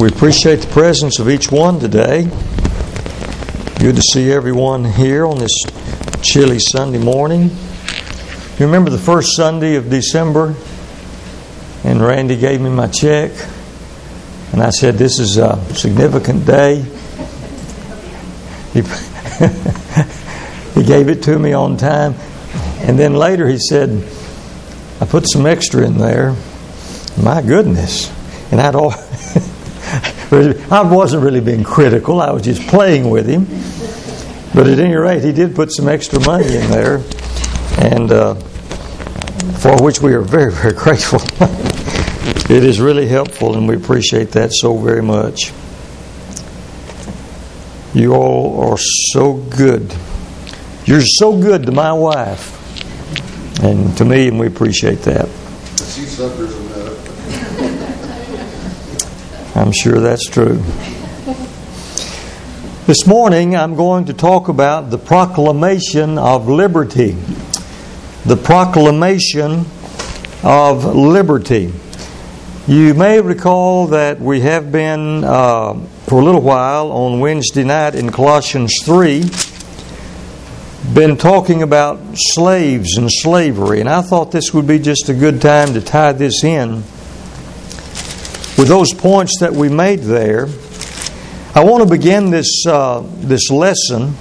We appreciate the presence of each one today. Good to see everyone here on this chilly Sunday morning. You remember the first Sunday of December, and Randy gave me my check, and I said, "This is a significant day." He gave it to me on time, and then later he said, "I put some extra in there." My goodness! And I wasn't really being critical. I was just playing with him. But at any rate, he did put some extra money in there, and for which we are very, very grateful. It is really helpful, and we appreciate that so very much. You all are so good. You're so good to my wife and to me, and we appreciate that. She suffers enough. I'm sure that's true. This morning I'm going to talk about the proclamation of liberty. The proclamation of liberty. You may recall that we have been for a little while on Wednesday night in Colossians 3 been talking about slaves and slavery, and I thought this would be just a good time to tie this in with those points that we made there. I want to begin this lesson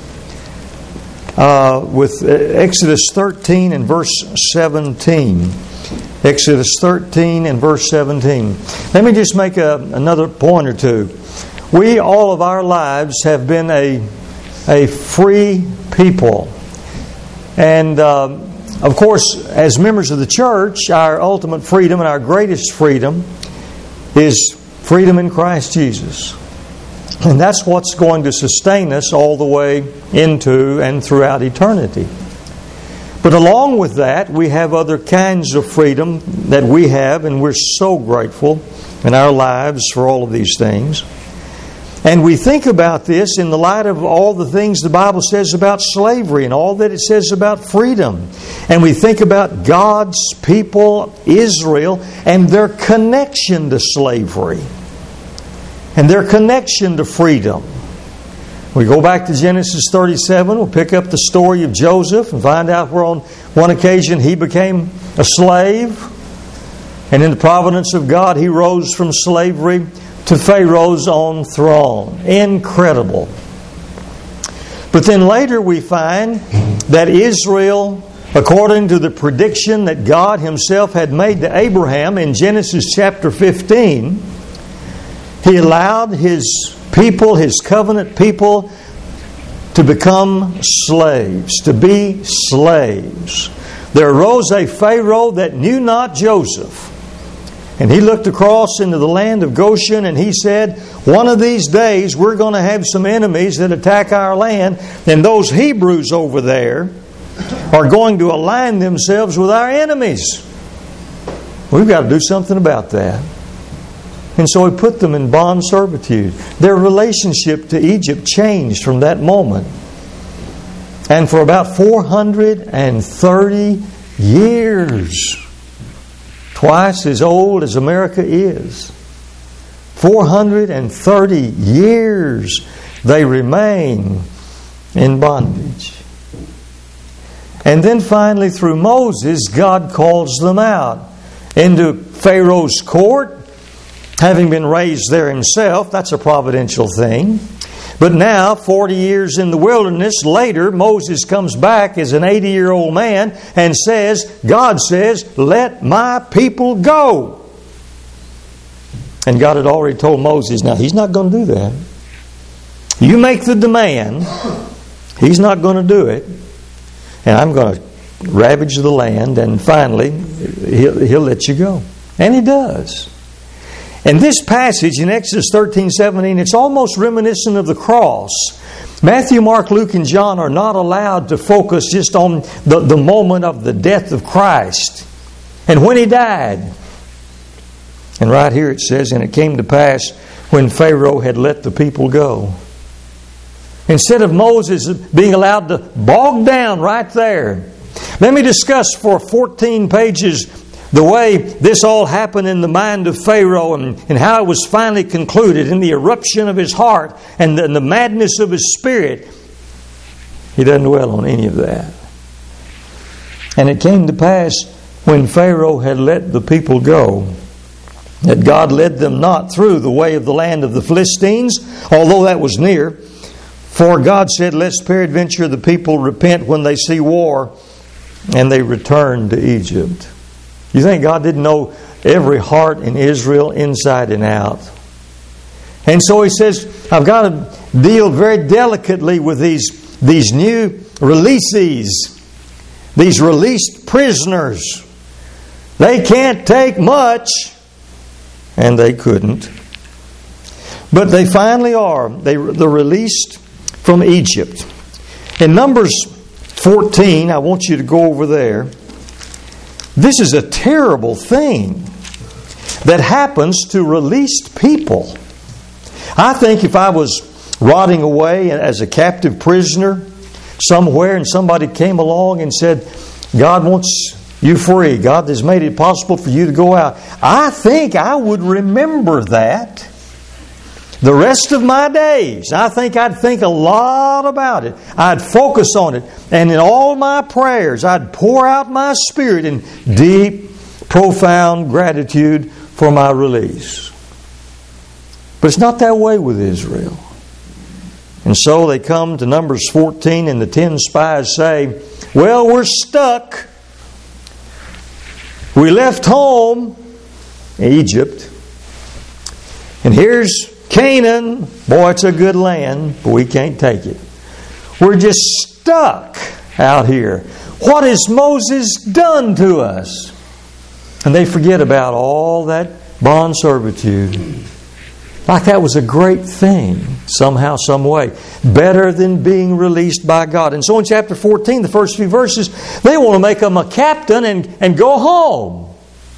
with Exodus 13 and verse 17. Exodus 13 and verse 17. Let me just make another point or two. We, all of our lives, have been a free people. And, of course, as members of the church, our ultimate freedom and our greatest freedom is freedom in Christ Jesus. And that's what's going to sustain us all the way into and throughout eternity. But along with that, we have other kinds of freedom that we have, and we're so grateful in our lives for all of these things. And we think about this in the light of all the things the Bible says about slavery and all that it says about freedom. And we think about God's people, Israel, and their connection to slavery and their connection to freedom. We go back to Genesis 37. We'll pick up the story of Joseph and find out where on one occasion he became a slave. And in the providence of God, he rose from slavery to Pharaoh's own throne. Incredible. But then later we find that Israel, according to the prediction that God Himself had made to Abraham in Genesis chapter 15, He allowed His people, His covenant people, to become slaves, to be slaves. There arose a Pharaoh that knew not Joseph. And he looked across into the land of Goshen and he said, "One of these days we're going to have some enemies that attack our land, and those Hebrews over there are going to align themselves with our enemies. We've got to do something about that." And so He put them in bond servitude. Their relationship to Egypt changed from that moment. And for about 430 years, twice as old as America is, 430 years they remain in bondage. And then finally through Moses, God calls them out into Pharaoh's court, having been raised there himself. That's a providential thing. But now, 40 years in the wilderness later, Moses comes back as an 80-year-old man and says, God says, "Let my people go." And God had already told Moses, now He's not going to do that. You make the demand. He's not going to do it. And I'm going to ravage the land, and finally He'll let you go. And He does. And this passage in Exodus 13:17, it's almost reminiscent of the cross. Matthew, Mark, Luke, and John are not allowed to focus just on the moment of the death of Christ and when He died. And right here it says, "And it came to pass when Pharaoh had let the people go." Instead of Moses being allowed to bog down right there. Let me discuss for 14 pages the way this all happened in the mind of Pharaoh and how it was finally concluded in the eruption of his heart and the madness of his spirit, he doesn't dwell on any of that. And it came to pass when Pharaoh had let the people go, that God led them not through the way of the land of the Philistines, although that was near. For God said, lest peradventure the people repent when they see war, and they return to Egypt. You think God didn't know every heart in Israel inside and out? And so He says, I've got to deal very delicately with these new releasees, these released prisoners. They can't take much, and they couldn't. But they finally are. They're released from Egypt. In Numbers 14, I want you to go over there. This is a terrible thing that happens to released people. I think if I was rotting away as a captive prisoner somewhere and somebody came along and said, God wants you free, God has made it possible for you to go out, I think I would remember that the rest of my days. I think I'd think a lot about it. I'd focus on it. And in all my prayers, I'd pour out my spirit in deep, profound gratitude for my release. But it's not that way with Israel. And so they come to Numbers 14 and the 10 spies say, well, we're stuck. We left home, Egypt, and here's Canaan. Boy, it's a good land, but we can't take it. We're just stuck out here. What has Moses done to us? And they forget about all that bond servitude. Like that was a great thing, somehow, some way. Better than being released by God. And so in chapter 14, the first few verses, they want to make them a captain and go home.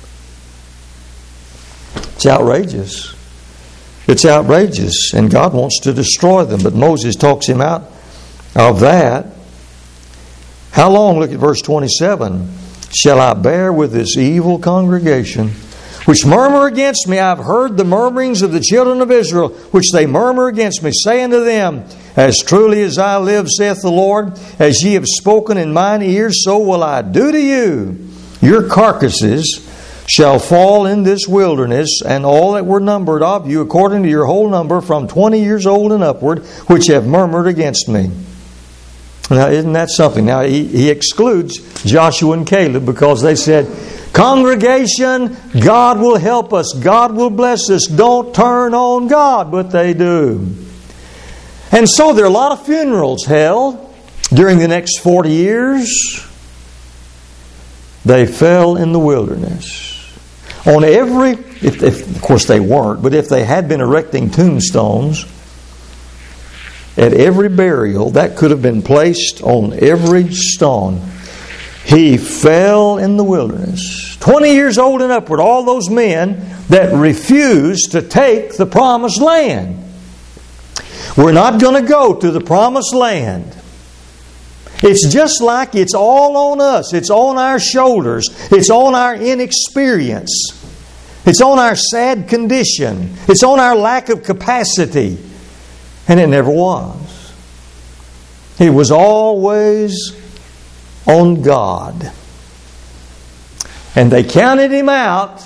It's outrageous. It's outrageous, and God wants to destroy them. But Moses talks him out of that. How long, look at verse 27, shall I bear with this evil congregation, which murmur against me? I've heard the murmurings of the children of Israel, which they murmur against me, saying to them, as truly as I live, saith the Lord, as ye have spoken in mine ears, so will I do to you. Your carcasses shall fall in this wilderness, and all that were numbered of you, according to your whole number, from 20 years old and upward, which have murmured against me. Now, isn't that something? Now, he excludes Joshua and Caleb because they said, congregation, God will help us. God will bless us. Don't turn on God. But they do. And so there are a lot of funerals held during the next 40 years. They fell in the wilderness. On every, if of course they weren't, but if they had been erecting tombstones, at every burial, that could have been placed on every stone. He fell in the wilderness. 20 years old and upward, all those men that refused to take the promised land. We're not going to go to the promised land. It's just like it's all on us. It's on our shoulders. It's on our inexperience. It's on our sad condition. It's on our lack of capacity. And it never was. It was always on God. And they counted him out,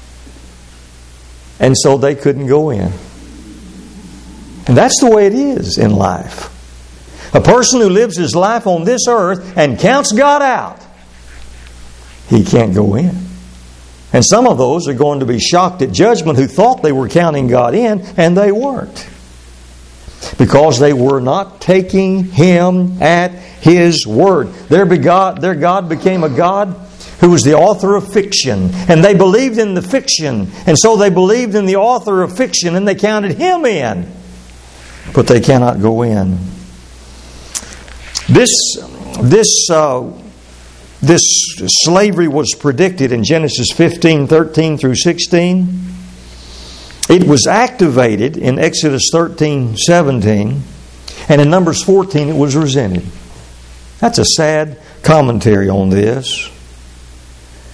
and so they couldn't go in. And that's the way it is in life. A person who lives his life on this earth and counts God out, he can't go in. And some of those are going to be shocked at judgment who thought they were counting God in, and they weren't. Because they were not taking Him at His word. Their God became a God who was the author of fiction. And they believed in the fiction. And so they believed in the author of fiction, and they counted Him in. But they cannot go in. This slavery was predicted in Genesis 15:13 through 16. It was activated in Exodus 13:17, and in Numbers 14 it was resented. That's a sad commentary on this.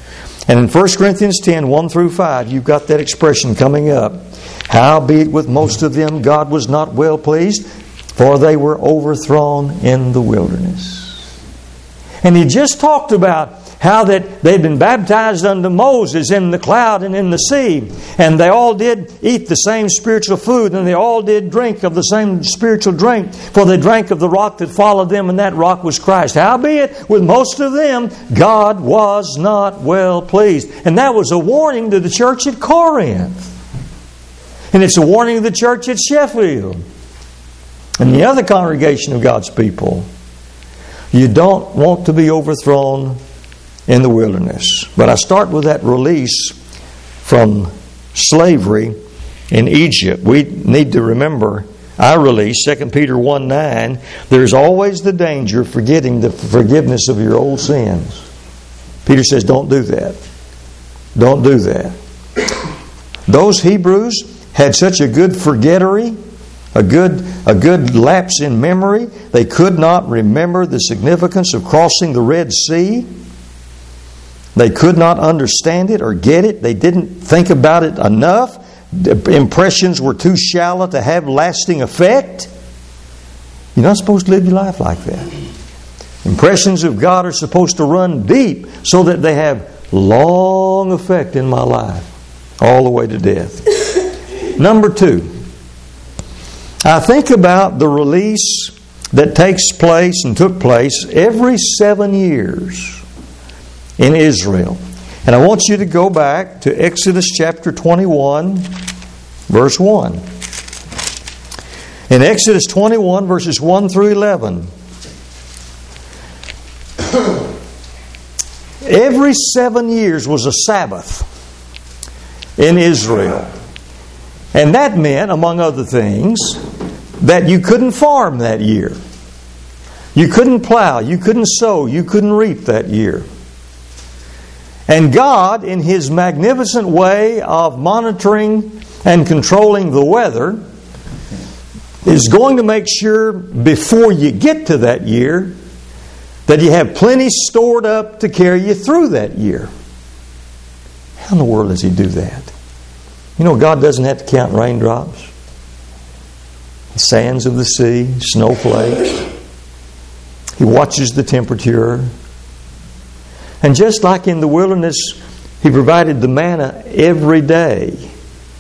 And in 1 Corinthians 10, 1 through 5, you've got that expression coming up. Howbeit with most of them God was not well pleased, for they were overthrown in the wilderness. And he just talked about how that they'd been baptized unto Moses in the cloud and in the sea. And they all did eat the same spiritual food, and they all did drink of the same spiritual drink. For they drank of the rock that followed them, and that rock was Christ. Howbeit, with most of them, God was not well pleased. And that was a warning to the church at Corinth. And it's a warning to the church at Sheffield. And the other congregation of God's people. You don't want to be overthrown in the wilderness. But I start with that release from slavery in Egypt. We need to remember our release, 2 Peter 1:9. There's always the danger of forgetting the forgiveness of your old sins. Peter says, don't do that. Don't do that. Those Hebrews had such a good forgettery, a good lapse in memory. They could not remember the significance of crossing the Red Sea. They could not understand it or get it. They didn't think about it enough. The impressions were too shallow to have lasting effect. You're not supposed to live your life like that. Impressions of God are supposed to run deep so that they have long effect in my life, all the way to death. Number 2, I think about the release that takes place and took place every 7 years in Israel. And I want you to go back to Exodus chapter 21, verse 1. In Exodus 21, verses 1 through 11. Every 7 years was a Sabbath in Israel. And that meant, among other things, that you couldn't farm that year. You couldn't plow, you couldn't sow, you couldn't reap that year. And God, in His magnificent way of monitoring and controlling the weather, is going to make sure before you get to that year that you have plenty stored up to carry you through that year. How in the world does He do that? You know, God doesn't have to count raindrops, sands of the sea, snowflakes. He watches the temperature. And just like in the wilderness, He provided the manna every day.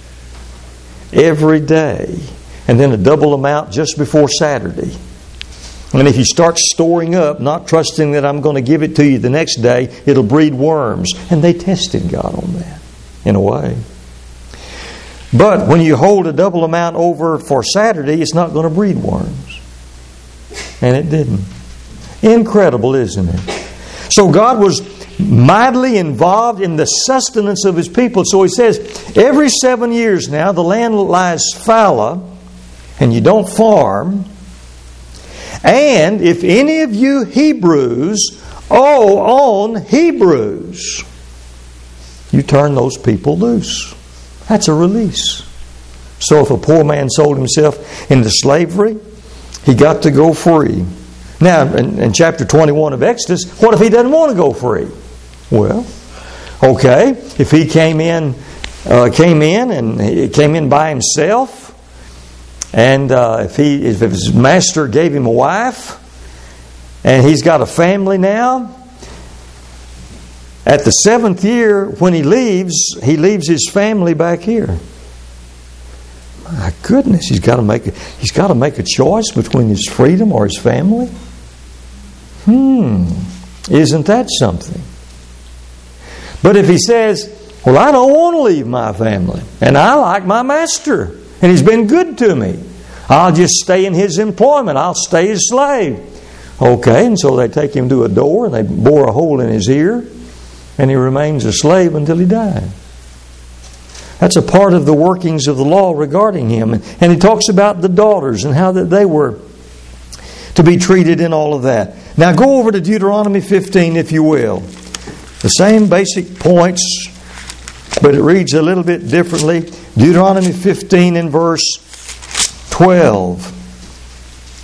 Every day. And then a double amount just before Saturday. And if you start storing up, not trusting that I'm going to give it to you the next day, it'll breed worms. And they tested God on that, in a way. But when you hold a double amount over for Saturday, it's not going to breed worms. And it didn't. Incredible, isn't it? So God was mightily involved in the sustenance of His people. So He says, every 7 years now, the land lies fallow, and you don't farm. And if any of you Hebrews owe on Hebrews, you turn those people loose. That's a release. So if a poor man sold himself into slavery, he got to go free. Now, in chapter 21 of Exodus, what if he doesn't want to go free? Well, okay, if he came in by himself, and if his master gave him a wife, and he's got a family now, at the 7th year, when he leaves his family back here. My goodness, he's got to make a choice between his freedom or his family. Isn't that something? But if he says, well, I don't want to leave my family, and I like my master, and he's been good to me, I'll just stay in his employment, I'll stay his slave. Okay, and so they take him to a door, and they bore a hole in his ear, and he remains a slave until he dies. That's a part of the workings of the law regarding him. And he talks about the daughters and how that they were to be treated in all of that. Now go over to Deuteronomy 15, if you will. The same basic points, but it reads a little bit differently. Deuteronomy 15 and verse 12.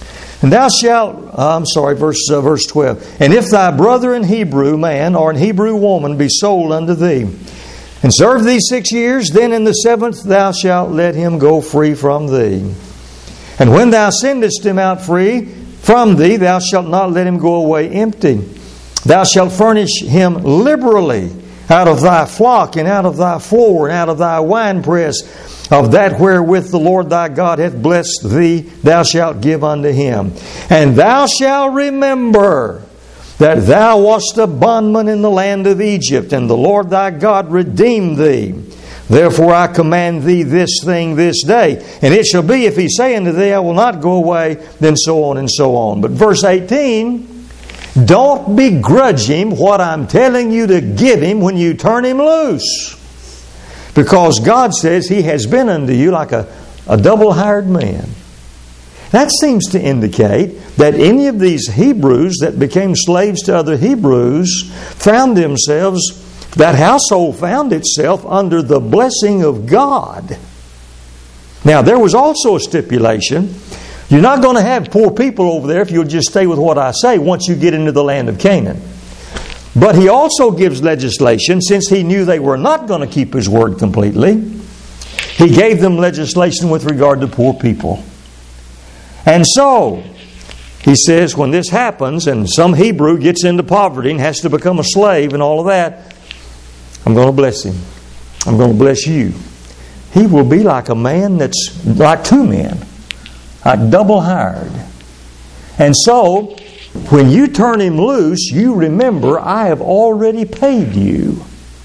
And thou shalt, verse 12. And if thy brother in Hebrew man or in Hebrew woman be sold unto thee, and serve thee 6 years, then in the 7th thou shalt let him go free from thee. And when thou sendest him out free from thee, thou shalt not let him go away empty. Thou shalt furnish him liberally out of thy flock, and out of thy floor, and out of thy winepress, of that wherewith the Lord thy God hath blessed thee, thou shalt give unto him. And thou shalt remember that thou wast a bondman in the land of Egypt, and the Lord thy God redeemed thee. Therefore I command thee this thing this day. And it shall be, if he say unto thee, I will not go away, then so on and so on. But verse 18, don't begrudge him what I'm telling you to give him when you turn him loose. Because God says he has been unto you like a double-hired man. That seems to indicate that any of these Hebrews that became slaves to other Hebrews found themselves, that household found itself under the blessing of God. Now, there was also a stipulation. You're not going to have poor people over there if you'll just stay with what I say once you get into the land of Canaan. But he also gives legislation, since he knew they were not going to keep his word completely. He gave them legislation with regard to poor people. And so, he says, when this happens and some Hebrew gets into poverty and has to become a slave and all of that, I'm going to bless him. I'm going to bless you. He will be like a man that's like two men, like double hired. And so, when you turn him loose, you remember, I have already paid you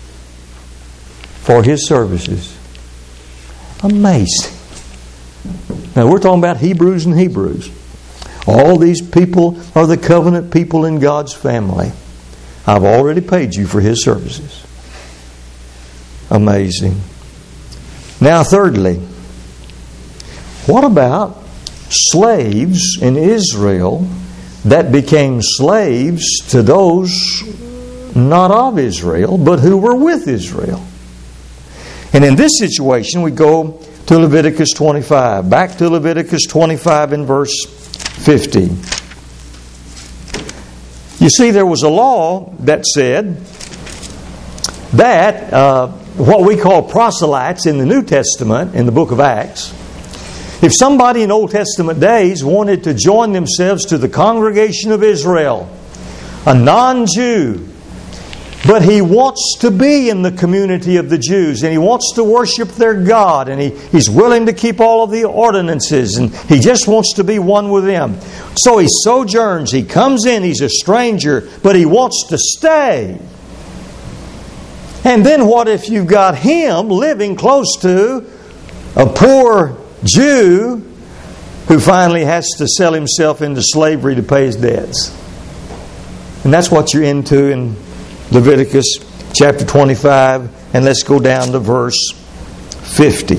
for his services. Amazing. Now, we're talking about Hebrews and Hebrews. All these people are the covenant people in God's family. I've already paid you for his services. Amazing. Now, thirdly, what about slaves in Israel that became slaves to those not of Israel, but who were with Israel? And in this situation, we go to Leviticus 25. Back to Leviticus 25 in verse 50. You see, there was a law that said that what we call proselytes in the New Testament, in the book of Acts, if somebody in Old Testament days wanted to join themselves to the congregation of Israel, a non-Jew, but he wants to be in the community of the Jews, and he wants to worship their God, and he's willing to keep all of the ordinances, and he just wants to be one with them. So he sojourns, he comes in, he's a stranger, but he wants to stay. And then what if you've got him living close to a poor Jew who finally has to sell himself into slavery to pay his debts? And that's what you're into in Leviticus chapter 25, and let's go down to verse 50.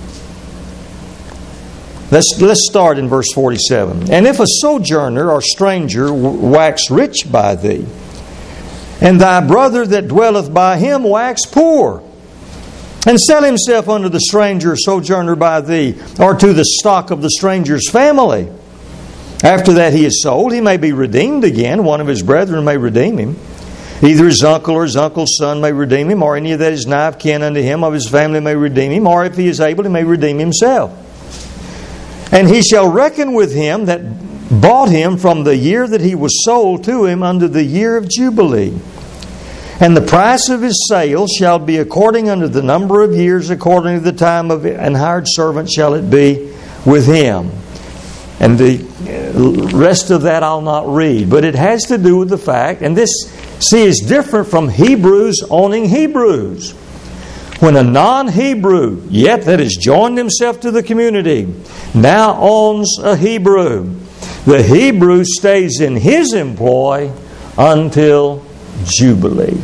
Let's start in verse 47. And if a sojourner or stranger wax rich by thee, and thy brother that dwelleth by him wax poor, and sell himself unto the stranger or sojourner by thee, or to the stock of the stranger's family, after that he is sold, he may be redeemed again. One of his brethren may redeem him. Either his uncle or his uncle's son may redeem him, or any that is nigh of kin unto him of his family may redeem him, or if he is able, he may redeem himself. And he shall reckon with him that bought him from the year that he was sold to him unto the year of Jubilee. And the price of his sale shall be according unto the number of years, according to the time of an hired servant shall it be with him. And the rest of that I'll not read. But it has to do with the fact, and this, see, is different from Hebrews owning Hebrews. When a non-Hebrew, yet that has joined himself to the community, now owns a Hebrew, the Hebrew stays in his employ until Jubilee.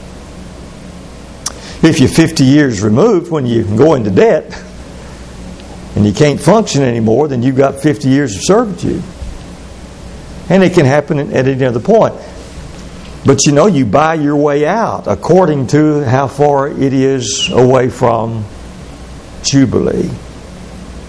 If you're 50 years removed when you go into debt and you can't function anymore, then you've got 50 years of servitude. And it can happen at any other point. But you know, you buy your way out according to how far it is away from Jubilee.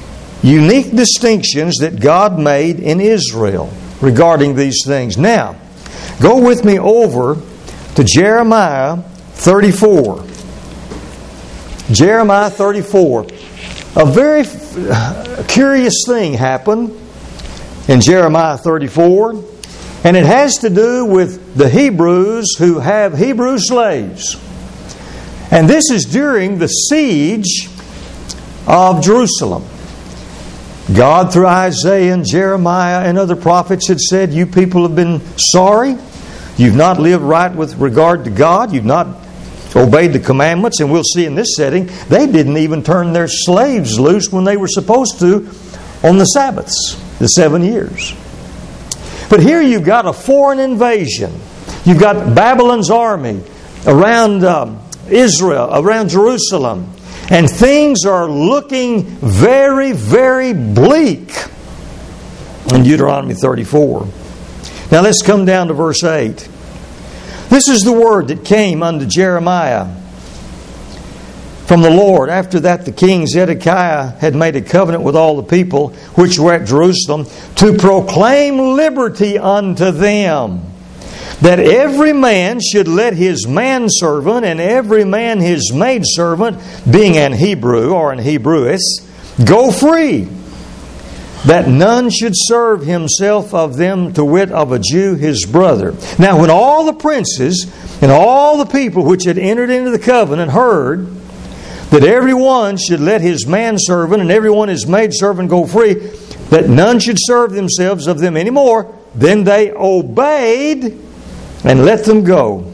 unique distinctions that God made in Israel regarding these things. Now, go with me over to Jeremiah 34. Jeremiah 34. A very curious thing happened in Jeremiah 34, and it has to do with the Hebrews who have Hebrew slaves. And this is during the siege of Jerusalem. God, through Isaiah and Jeremiah and other prophets, had said, you people have been sorry. You've not lived right with regard to God. You've not obeyed the commandments. And we'll see in this setting, they didn't even turn their slaves loose when they were supposed to on the Sabbaths, the 7 years. But here you've got a foreign invasion. You've got Babylon's army around Israel, around Jerusalem. And things are looking very, very bleak in Deuteronomy 34. Now let's come down to verse 8. This is the word that came unto Jeremiah from the Lord. After that the king Zedekiah had made a covenant with all the people which were at Jerusalem to proclaim liberty unto them, that every man should let his manservant and every man his maidservant, being an Hebrew or an Hebrewess, go free, that none should serve himself of them, to wit, of a Jew his brother. Now when all the princes and all the people which had entered into the covenant heard that every one should let his manservant and every one his maidservant go free, that none should serve themselves of them any more, then they obeyed and let them go.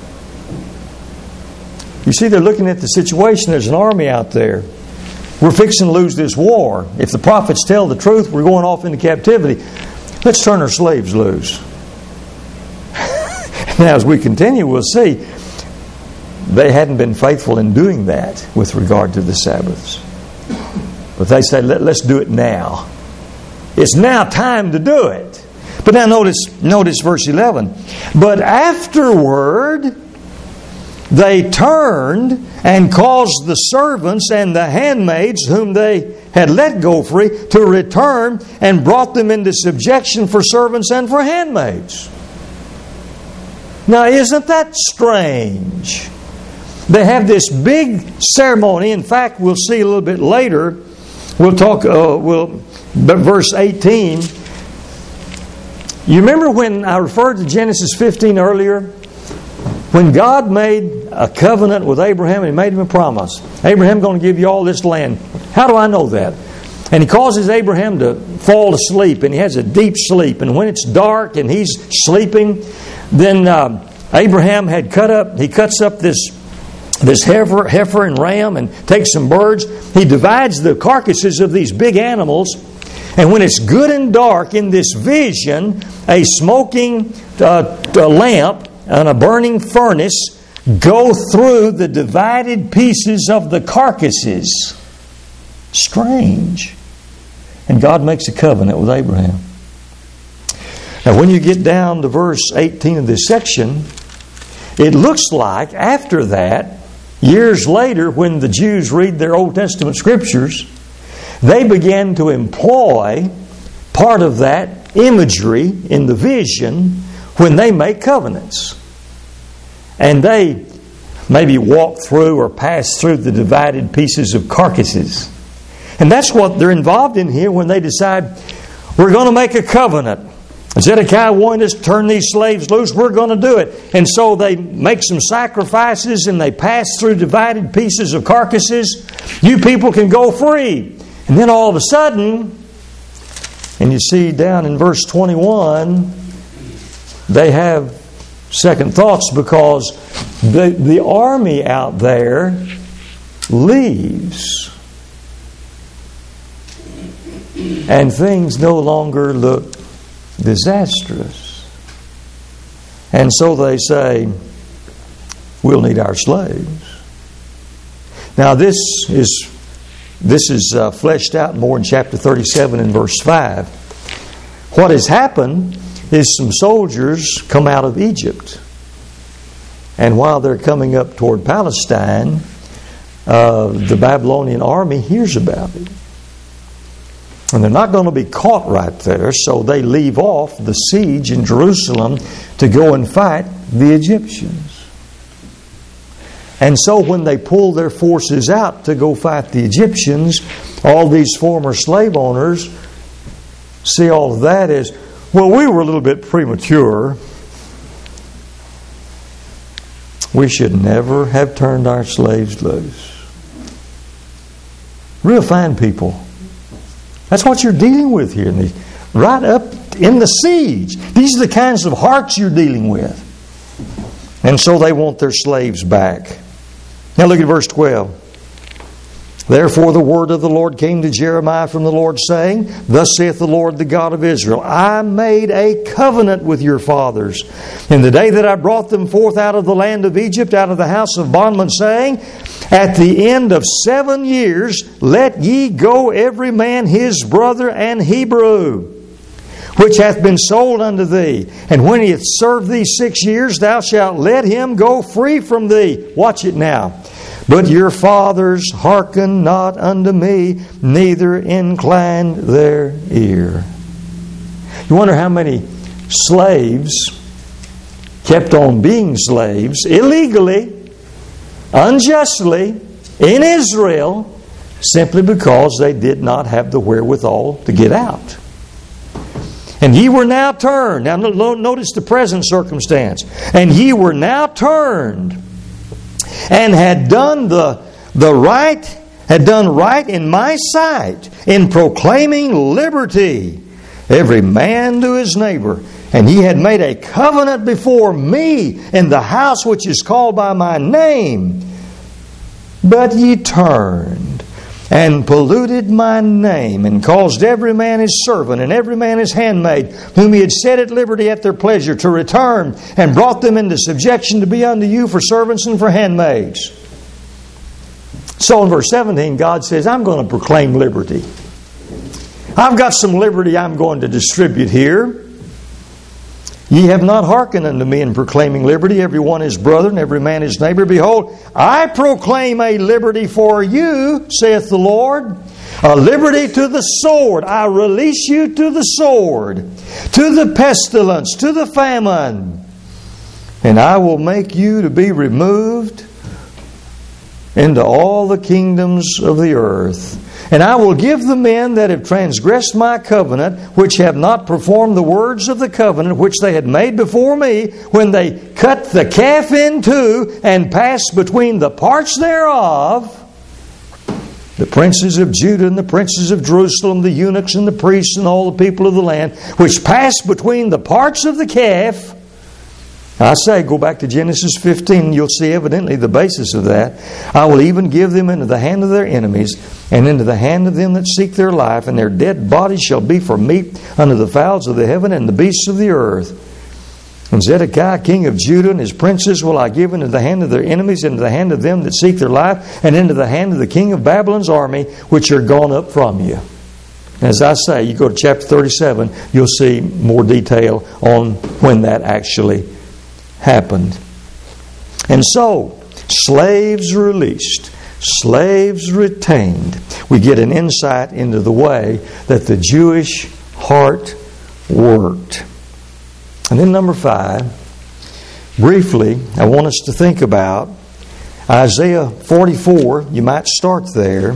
You see, they're looking at the situation. There's an army out there. We're fixing to lose this war. If the prophets tell the truth, we're going off into captivity. Let's turn our slaves loose. Now, as we continue, we'll see they hadn't been faithful in doing that with regard to the Sabbaths. But they say, let's do it now. It's now time to do it. But now notice verse 11. But afterward they turned and caused the servants and the handmaids whom they had let go free to return, and brought them into subjection for servants and for handmaids. Now isn't that strange? They have this big ceremony. In fact, we'll see a little bit later. We'll talk. Verse 18. You remember when I referred to Genesis 15 earlier? When God made a covenant with Abraham and He made him a promise. Abraham, going to give you all this land. How do I know that? And He causes Abraham to fall asleep, and he has a deep sleep. And when it's dark and he's sleeping, then Abraham cuts up this heifer and ram, and takes some birds. He divides the carcasses of these big animals. And when it's good and dark, in this vision, a smoking lamp and a burning furnace go through the divided pieces of the carcasses. Strange. And God makes a covenant with Abraham. Now when you get down to verse 18 of this section, it looks like after that, years later, when the Jews read their Old Testament scriptures, they began to employ part of that imagery in the vision when they make covenants. And they maybe walk through or pass through the divided pieces of carcasses. And that's what they're involved in here when they decide, we're going to make a covenant. Zedekiah wanted us to turn these slaves loose. We're going to do it. And so they make some sacrifices and they pass through divided pieces of carcasses. You people can go free. And then all of a sudden, and you see down in verse 21, they have second thoughts, because the army out there leaves. And things no longer look disastrous. And so they say, we'll need our slaves. Now this is fleshed out more in chapter 37 and verse 5. What has happened is some soldiers come out of Egypt. And while they're coming up toward Palestine, the Babylonian army hears about it. And they're not going to be caught right there, so they leave off the siege in Jerusalem to go and fight the Egyptians. And so when they pull their forces out to go fight the Egyptians, all these former slave owners see all of that as, well, we were a little bit premature. We should never have turned our slaves loose. Real fine people. That's what you're dealing with here. Right up in the siege. These are the kinds of hearts you're dealing with. And so they want their slaves back. Now look at verse 12. Therefore the word of the Lord came to Jeremiah from the Lord, saying, Thus saith the Lord, the God of Israel, I made a covenant with your fathers in the day that I brought them forth out of the land of Egypt, out of the house of bondmen, saying, At the end of 7 years, let ye go every man his brother and Hebrew, which hath been sold unto thee. And when he hath served thee 6 years, thou shalt let him go free from thee. Watch it now. But your fathers hearkened not unto me, neither inclined their ear. You wonder how many slaves kept on being slaves illegally, unjustly, in Israel, simply because they did not have the wherewithal to get out. And ye were now turned. Now notice the present circumstance. And ye were now turned, and had done right in my sight, in proclaiming liberty, every man to his neighbor. And ye had made a covenant before me in the house which is called by my name. But ye turned and polluted my name, and caused every man his servant and every man his handmaid, whom he had set at liberty at their pleasure, to return, and brought them into subjection to be unto you for servants and for handmaids. So in verse 17, God says, I'm going to proclaim liberty. I've got some liberty I'm going to distribute here. Ye have not hearkened unto me in proclaiming liberty, every one his brother and every man his neighbor. Behold, I proclaim a liberty for you, saith the Lord, a liberty to the sword. I release you to the sword, to the pestilence, to the famine. And I will make you to be removed into all the kingdoms of the earth. And I will give the men that have transgressed my covenant, which have not performed the words of the covenant which they had made before me, when they cut the calf in two and passed between the parts thereof, the princes of Judah and the princes of Jerusalem, the eunuchs and the priests and all the people of the land, which passed between the parts of the calf. I say, go back to Genesis 15, you'll see evidently the basis of that. I will even give them into the hand of their enemies, and into the hand of them that seek their life, and their dead bodies shall be for meat unto the fowls of the heaven and the beasts of the earth. And Zedekiah, king of Judah, and his princes will I give into the hand of their enemies, into the hand of them that seek their life, and into the hand of the king of Babylon's army, which are gone up from you. As I say, you go to chapter 37, you'll see more detail on when that actually happened. And so, slaves released, slaves retained. We get an insight into the way that the Jewish heart worked. And then number 5, briefly, I want us to think about Isaiah 44. You might start there.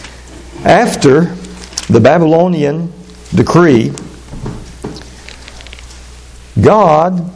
After the Babylonian decree, God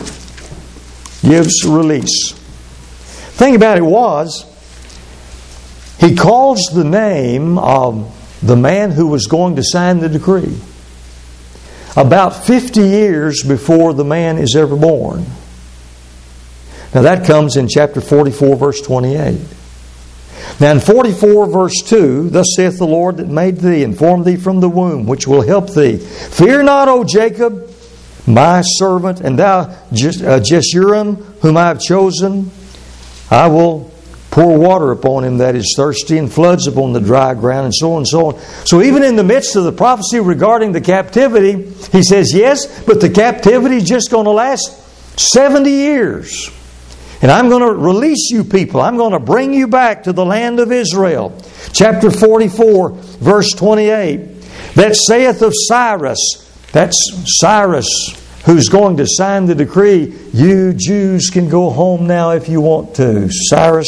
gives release. The thing about it was, He calls the name of the man who was going to sign the decree about 50 years before the man is ever born. Now that comes in chapter 44, verse 28. Now in 44, verse 2, Thus saith the Lord that made thee, and formed thee from the womb, which will help thee. Fear not, O Jacob, my servant, and thou Jeshurun, whom I have chosen. I will pour water upon him that is thirsty, and floods upon the dry ground, and so on and so on. So even in the midst of the prophecy regarding the captivity, he says, yes, but the captivity is just going to last 70 years. And I'm going to release you people. I'm going to bring you back to the land of Israel. Chapter 44, verse 28. that saith of Cyrus, that's Cyrus who's going to sign the decree, you Jews can go home now if you want to. Cyrus,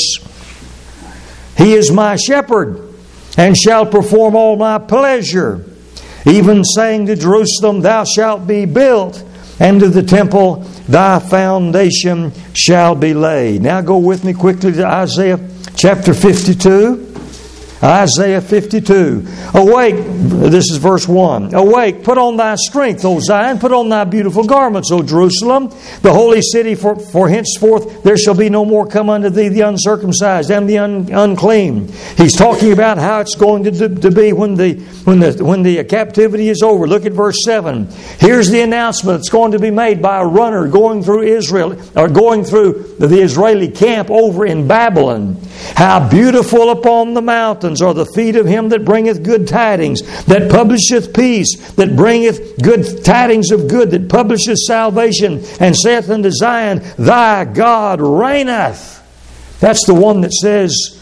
he is my shepherd, and shall perform all my pleasure, even saying to Jerusalem, thou shalt be built, and to the temple thy foundation shall be laid. Now go with me quickly to Isaiah chapter 52. Isaiah 52. Awake, this is verse 1. Awake, put on thy strength, O Zion, put on thy beautiful garments, O Jerusalem, the holy city, for henceforth there shall be no more come unto thee the uncircumcised and the unclean. He's talking about how it's going to be when the captivity is over. Look at verse 7. Here's the announcement that's going to be made by a runner going through Israel, or going through the Israeli camp over in Babylon. How beautiful upon the mountains are the feet of him that bringeth good tidings, that publisheth peace, that bringeth good tidings of good, that publisheth salvation, and saith unto Zion, thy God reigneth. That's the one that says,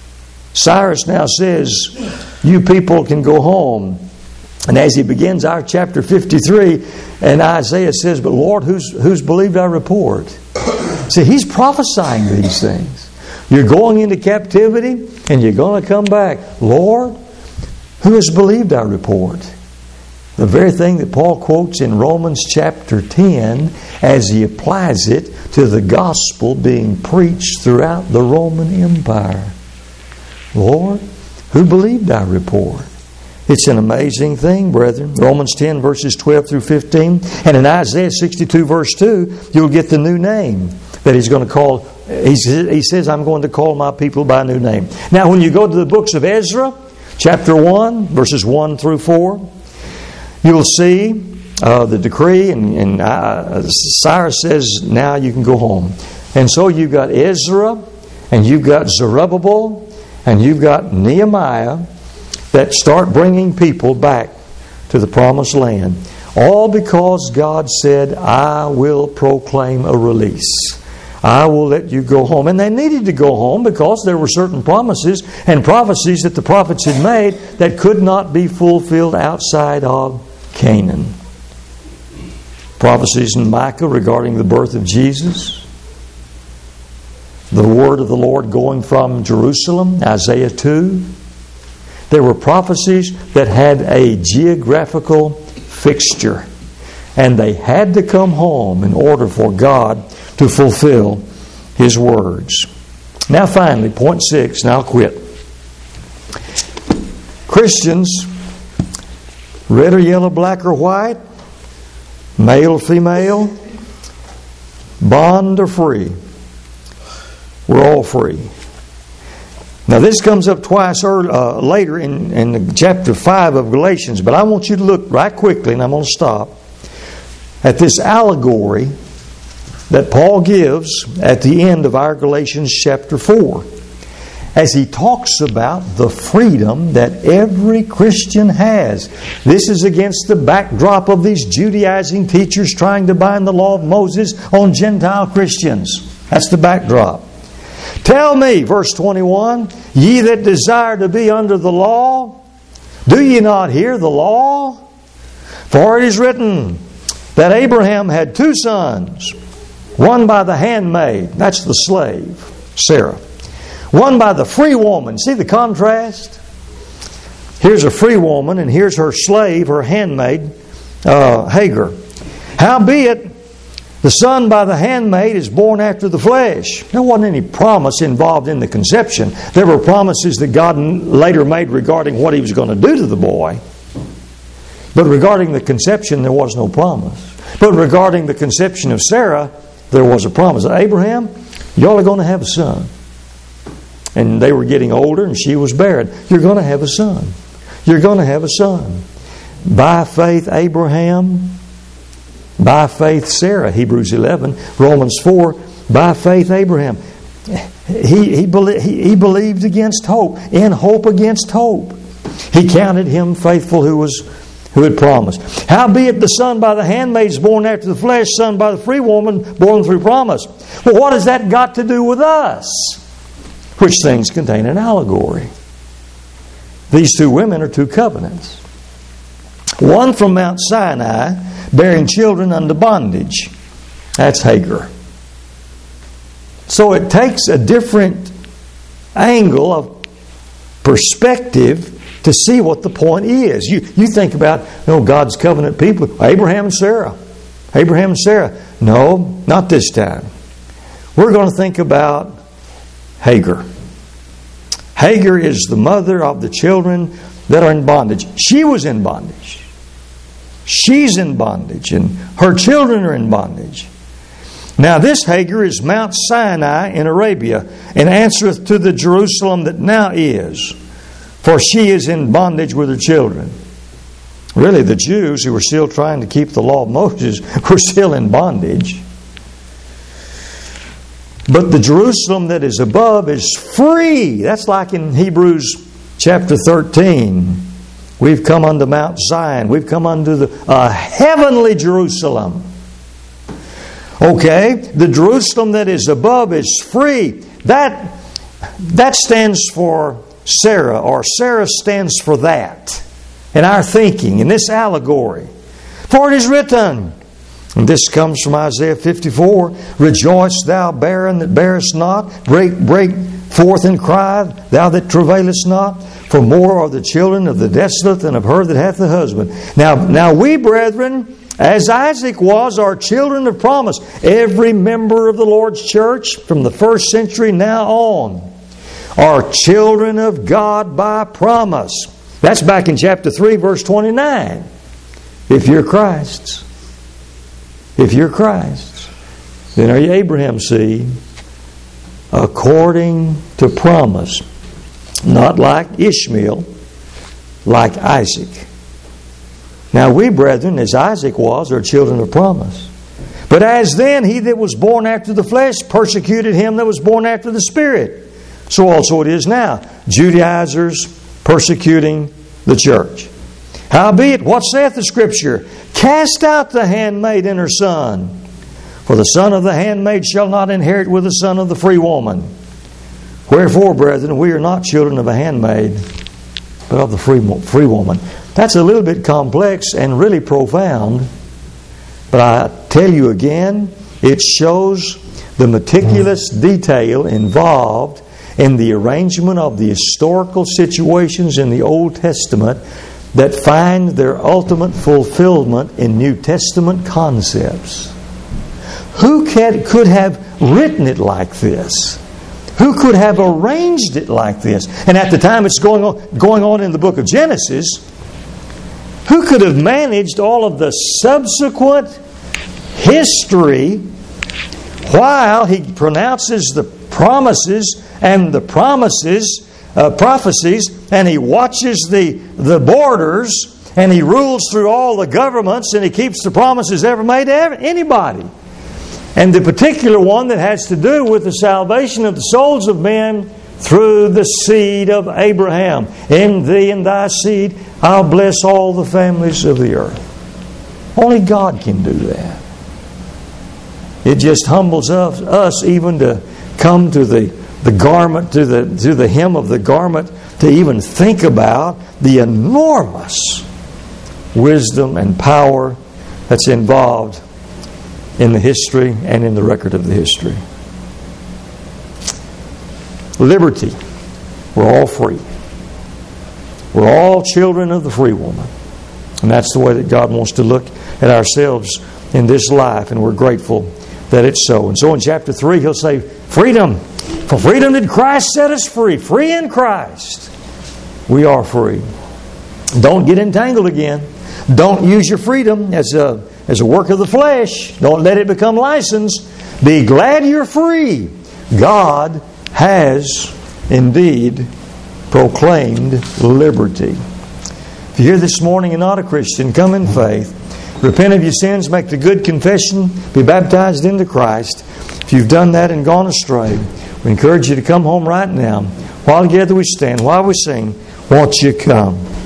Cyrus now says, you people can go home. And as he begins our chapter 53, and Isaiah says, but Lord, who's believed our report? See, he's prophesying these things. You're going into captivity and you're going to come back. Lord, who has believed our report? The very thing that Paul quotes in Romans chapter 10 as he applies it to the gospel being preached throughout the Roman Empire. Lord, who believed our report? It's an amazing thing, brethren. Romans 10 verses 12 through 15. And in Isaiah 62 verse 2, you'll get the new name that he's going to call. He says, I'm going to call my people by a new name. Now, when you go to the books of Ezra, chapter 1, verses 1 through 4, you'll see the decree, and Cyrus says, now you can go home. And so you've got Ezra, and you've got Zerubbabel, and you've got Nehemiah that start bringing people back to the promised land. All because God said, I will proclaim a release. I will let you go home. And they needed to go home because there were certain promises and prophecies that the prophets had made that could not be fulfilled outside of Canaan. Prophecies in Micah regarding the birth of Jesus. The word of the Lord going from Jerusalem, Isaiah 2. There were prophecies that had a geographical fixture. And they had to come home in order for God to fulfill His words. Now finally, point 6, and I'll quit. Christians, red or yellow, black or white, male or female, bond or free, we're all free. Now this comes up twice later in chapter 5 of Galatians, but I want you to look right quickly, and I'm going to stop, at this allegory that Paul gives at the end of our Galatians chapter 4, as he talks about the freedom that every Christian has. This is against the backdrop of these Judaizing teachers trying to bind the law of Moses on Gentile Christians. That's the backdrop. Tell me, verse 21, ye that desire to be under the law, do ye not hear the law? For it is written that Abraham had 2 sons, one by the handmaid, that's the slave, Sarah. One by the free woman. See the contrast? Here's a free woman, and here's her slave, her handmaid, Hagar. Howbeit, the son by the handmaid is born after the flesh. There wasn't any promise involved in the conception. There were promises that God later made regarding what He was going to do to the boy. But regarding the conception, there was no promise. But regarding the conception of Sarah, there was a promise. Abraham, y'all are going to have a son. And they were getting older, and she was barren. You're going to have a son. You're going to have a son. By faith, Abraham. By faith, Sarah. Hebrews 11. Romans 4. By faith, Abraham. He believed against hope. In hope against hope. He counted him faithful who had promised. Howbeit the son by the handmaid is born after the flesh, son by the free woman born through promise. Well, what has that got to do with us? Which things contain an allegory. These 2 women are 2 covenants. one from Mount Sinai, bearing children unto bondage. That's Hagar. So it takes a different angle of perspective to see what the point is. You think about God's covenant people, Abraham and Sarah. Abraham and Sarah. No, not this time. We're going to think about Hagar. Hagar is the mother of the children that are in bondage. She was in bondage. She's in bondage, and her children are in bondage. Now this Hagar is Mount Sinai in Arabia, and answereth to the Jerusalem that now is, for she is in bondage with her children. Really, the Jews who were still trying to keep the law of Moses were still in bondage. But the Jerusalem that is above is free. That's like in Hebrews chapter 13. We've come unto Mount Zion. We've come unto the heavenly Jerusalem. Okay, the Jerusalem that is above is free. That stands for Sarah, or Sarah stands for that in our thinking, in this allegory. For it is written, and this comes from Isaiah 54, Rejoice, thou barren that bearest not, break forth and cry, thou that travailest not, for more are the children of the desolate than of her that hath a husband. Now we, brethren, as Isaac was, are children of promise. Every member of the Lord's church from the first century now on are children of God by promise. That's back in chapter 3, verse 29. If you're Christ's. If you're Christ's, then are you Abraham's seed according to promise. Not like Ishmael, like Isaac. Now we, brethren, as Isaac was, are children of promise. But as then he that was born after the flesh persecuted him that was born after the Spirit, so also it is now. Judaizers persecuting the church. Howbeit, what saith the Scripture? Cast out the handmaid and her son, for the son of the handmaid shall not inherit with the son of the free woman. Wherefore, brethren, we are not children of a handmaid, but of the free woman. That's a little bit complex and really profound. But I tell you again, it shows the meticulous detail involved in the arrangement of the historical situations in the Old Testament that find their ultimate fulfillment in New Testament concepts. Who could have written it like this? Who could have arranged it like this? And at the time it's going on in the book of Genesis, who could have managed all of the subsequent history while he pronounces the promises and the prophecies, and he watches the borders, and he rules through all the governments, and he keeps the promises ever made to anybody. And the particular one that has to do with the salvation of the souls of men through the seed of Abraham. In thee and thy seed I'll bless all the families of the earth. Only God can do that. It just humbles us even to come to the garment, to the hem of the garment, to even think about the enormous wisdom and power that's involved in the history and in the record of the history. Liberty. We're all free. We're all children of the free woman. And that's the way that God wants to look at ourselves in this life, and we're grateful that it's so. And so in chapter 3 he'll say, freedom. For freedom did Christ set us free. Free in Christ. We are free. Don't get entangled again. Don't use your freedom as a work of the flesh. Don't let it become license. Be glad you're free. God has indeed proclaimed liberty. If you're here this morning and not a Christian, come in faith. Repent of your sins, make the good confession, be baptized into Christ. If you've done that and gone astray, we encourage you to come home right now. While together we stand, while we sing, won't you come?